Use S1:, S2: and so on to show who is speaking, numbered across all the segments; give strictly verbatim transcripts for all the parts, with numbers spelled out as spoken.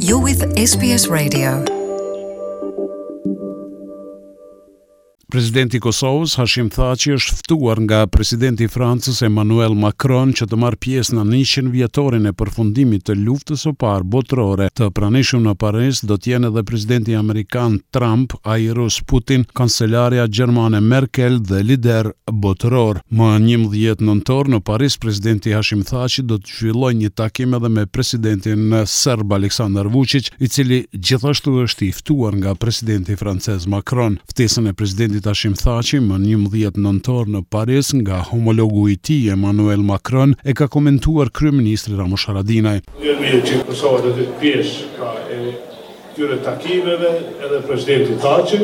S1: You're with S B S Radio.
S2: Presidenti i Kosovës Hashim Thaçi është ftuar nga presidenti i Francës Emmanuel Macron që të marrë pjesë në njëqind vjetorin e përfundimit të luftës së parë botërore. Të pranishëm në Paris do të jenë edhe presidenti amerikan Trump, ai rus Putin, kancelaria gjermane Merkel dhe lider botëror. Më njëmbëdhjetë nëntor në Paris, presidenti Hashim Thaçi do të zhvillojë një takim edhe me presidentin serb Aleksandar Vučić, i cili gjithashtu është i ftuar nga presidenti francez Macron. Ftesën e presidentit Hashim Thaçi më njëmbëdhjetë nëntor në Paris nga homologu i tij Emmanuel Macron e ka komentuar kryeministri Ramush Haradinaj.
S3: Mirë që Kosova do të pjesë ka e këtyre takimeve edhe presidenti Thaçi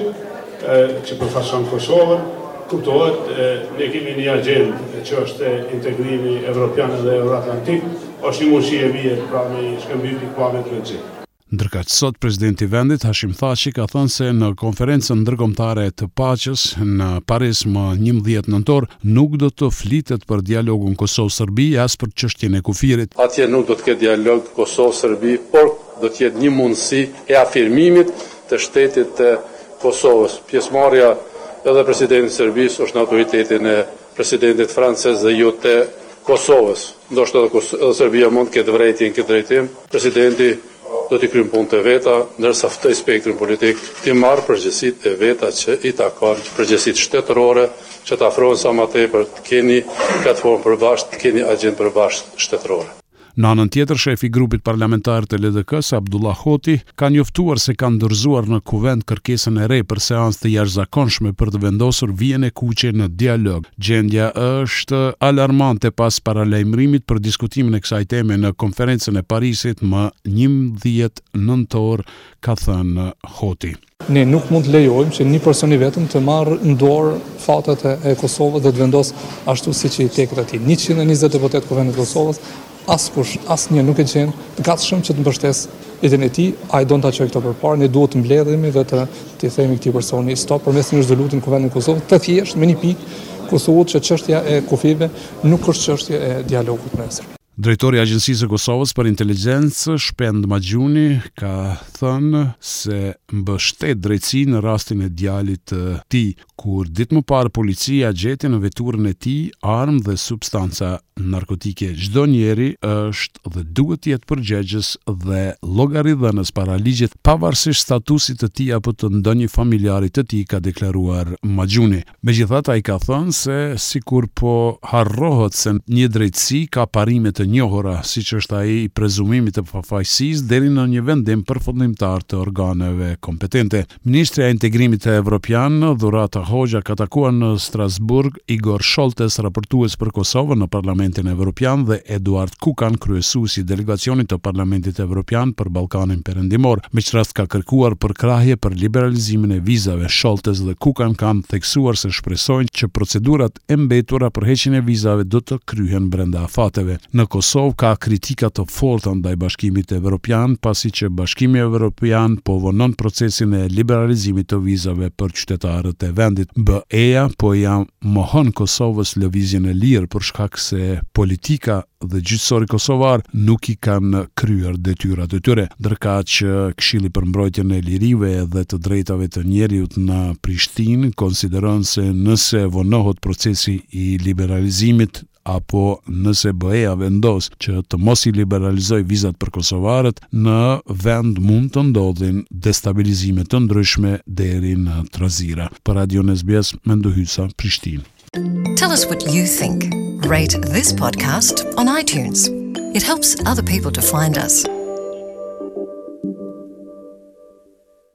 S3: që përfaqëson Kosovën. Kuptohet, ne kemi një agjendë që është integrimi evropian dhe euroatlantik, është një mundësi e mirë pra me shkëmbim pikpamje të rrezik.
S2: Ndërkaq sot presidenti i vendit Hashim Thaçi ka thënë se në konferencën ndërkombëtare të paqes në Paris më njëmbëdhjetë nëntor nuk do të flitet për dialogun Kosovë-Serbi as për çështjen e kufirit.
S4: Atje nuk do të ketë dialog Kosovë-Serbi, por do të jetë një mundësi e afirmimit të shtetit të Kosovës. Pjesëmarrja edhe presidenti i Serbisë është në autoritetin e presidentit francez dhe jo të Kosovës. Ndoshta edhe Serbia mund të ketë vërejtje në këtë drejtim. Presidenti do t'i kryjë punë të veta, ndërsa ftoj spektrin politik t'i marrë përgjegjësitë e veta që i takon, përgjegjësitë shtetërore, që t'afrohen sa më tepër të keni platformë përbashkët, të keni agjendë përbashkët shtetërore.
S2: Në anën tjetër, shefi i grupit parlamentar të L D K-s, Abdullah Hoti, ka njoftuar se kanë dorëzuar në kuvent kërkesën e re për seancë të jashtëzakonshme për të vendosur vijën e kuqe në dialog. Gjendja është alarmante pas paralajmërimit për diskutimin e kësaj teme në konferencën e Parisit më njëmbëdhjetë nëntor, ka thënë Hoti.
S5: Ne nuk mund të lejojmë që një person i vetëm të marrë në dorë fatet e Kosovës dhe të vendos ashtu siç i teket atij. njëqind e njëzet deputet kuventit të Kosovës, askush, asnjë nuk e gjen të gatshëm që të mbështesë idenë e tij, ai do ta çojë këto përpara, ne duhet të mbledhemi dhe të të themi këtij personi stop përmes një rezoluti në kuvendin e Kosovës, të thjesht me një pikë ku thuhet që çështja e kufive nuk është çështje e dialogut nesër.
S2: Drejtori i Agjencisë së Kosovës për Inteligjencë, Shpend Maxhuni, ka thënë se mbështet drejtësi në rastin e djalit të tij, kur ditë më parë policia gjeti në veturën e tij armë dhe substanca narkotike. Çdo njeri është dhe duhet të jetë përgjegjës dhe llogaridhënës para ligjit, pavarësisht statusit të tij apo të ndonjë familjarit të tij, ka deklaruar Maxhuni. Megjithatë, ai ka thënë se sikur po harrohet se një drejtësi ka parime të njohura, siç është ai i prezumimit të pafajësisë deri në një vendim përfundimtar të organeve kompetente. Ministri i Integrimit Evropian, Dhurata Hoxha, ka takuar në Strasburg Igor Šoltes, raportues për Kosovën në Parlamentin Evropian, dhe Eduard Kukan, kryesuesi i delegacionit të Parlamentit Evropian për Ballkanin Perëndimor. Me që rast ka kërkuar përkrahje për liberalizimin e vizave. Šoltes dhe Kukan kanë theksuar se shpresojnë që procedurat e mbetura për heqjen e vizave do të kryhen brenda afateve. Në Kosovë ka kritika të forta ndaj Bashkimit Evropian, pasi që Bashkimi Evropian po vonon procesin e liberalizimit të vizave për qytetarët e vendit. B E-ja po ja mohon Kosovës lëvizjen e lirë për shkak se politika dhe gjyqësori kosovar nuk i kanë kryer detyrat e tyre, ndërkaq Këshilli për mbrojtjen e lirive dhe të drejtave të njerëzit në Prishtinë konsideron se nëse vonohet procesi i liberalizimit apo nëse B E-ja vendos që të mos i liberalizoj vizat për kosovarët, në vend mund të ndodhin destabilizime të ndryshme deri në trazira. Për Radion S B S, Mendo Hysa, Prishtinë.
S1: Tell us what you think. Rate this podcast on iTunes. It helps other people to find us.